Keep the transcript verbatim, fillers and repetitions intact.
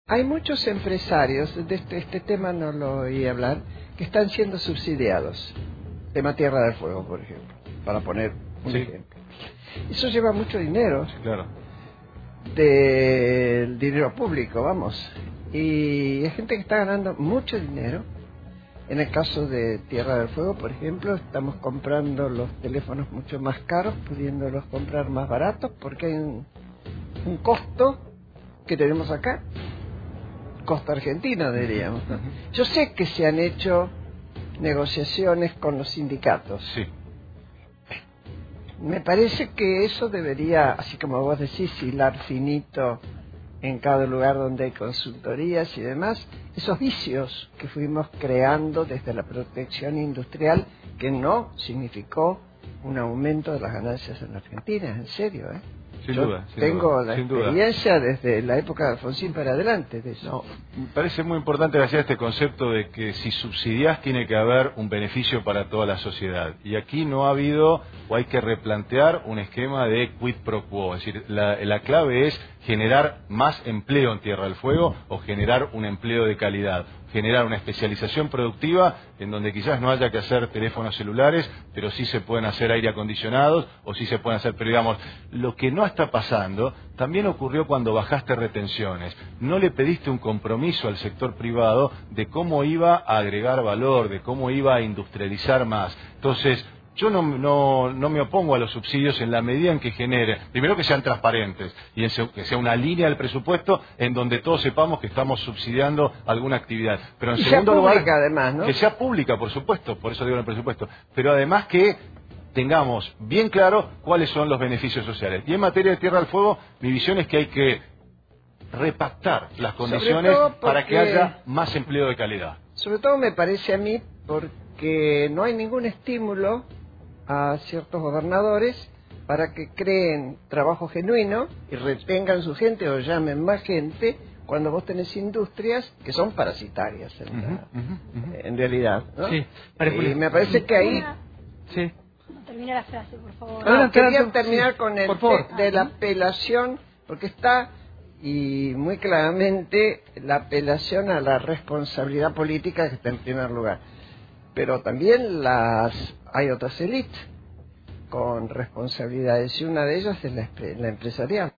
Hay muchos empresarios, de este, este tema no lo oí hablar, que están siendo subsidiados. Tema Tierra del Fuego, por ejemplo, para poner un Sí. ejemplo. Eso lleva mucho dinero, Sí, claro. del dinero público, vamos. Y hay gente que está ganando mucho dinero. En el caso de Tierra del Fuego, por ejemplo, estamos comprando los teléfonos mucho más caros, pudiéndolos comprar más baratos, porque hay un, un costo que tenemos acá. Costa argentina, diríamos, ¿no? Yo sé que se han hecho negociaciones con los sindicatos. Sí. Me parece que eso debería, así como vos decís, hilar finito en cada lugar donde hay consultorías y demás, esos vicios que fuimos creando desde la protección industrial, que no significó un aumento de las ganancias en Argentina, en serio, ¿eh? Sin Yo duda, sin tengo duda, la sin duda. experiencia desde la época de Alfonsín para adelante de eso. No, me parece muy importante hacer este concepto de que si subsidias tiene que haber un beneficio para toda la sociedad. Y aquí no ha habido, o hay que replantear un esquema de quid pro quo. Es decir, la, la clave es generar más empleo en Tierra del Fuego o generar un empleo de calidad. Generar una especialización productiva en donde quizás no haya que hacer teléfonos celulares, pero sí se pueden hacer aire acondicionados o sí se pueden hacer, pero digamos, lo que no está pasando también ocurrió cuando bajaste retenciones. No le pediste un compromiso al sector privado de cómo iba a agregar valor, de cómo iba a industrializar más. Entonces, yo no, no, no me opongo a los subsidios en la medida en que genere, primero que sean transparentes y en se, que sea una línea del presupuesto en donde todos sepamos que estamos subsidiando alguna actividad. Pero en y segundo sea lugar, pública, además, ¿no? que sea pública, por supuesto, por eso digo en el presupuesto, pero además que tengamos bien claro cuáles son los beneficios sociales. Y en materia de Tierra del Fuego, mi visión es que hay que repactar las condiciones porque, para que haya más empleo de calidad. Sobre todo me parece a mí porque no hay ningún estímulo a ciertos gobernadores para que creen trabajo genuino y retengan su gente o llamen más gente cuando vos tenés industrias que son parasitarias en, la, Uh-huh, uh-huh, uh-huh. en realidad, ¿no? Sí, y me parece que ahí... Sí. Termina la frase, por favor. No, Ah, quería claro, terminar sí, con el por favor. te- de la apelación, porque está, y muy claramente, la apelación a la responsabilidad política que está en primer lugar. Pero también las hay otras élites con responsabilidades, y una de ellas es la, la empresarial.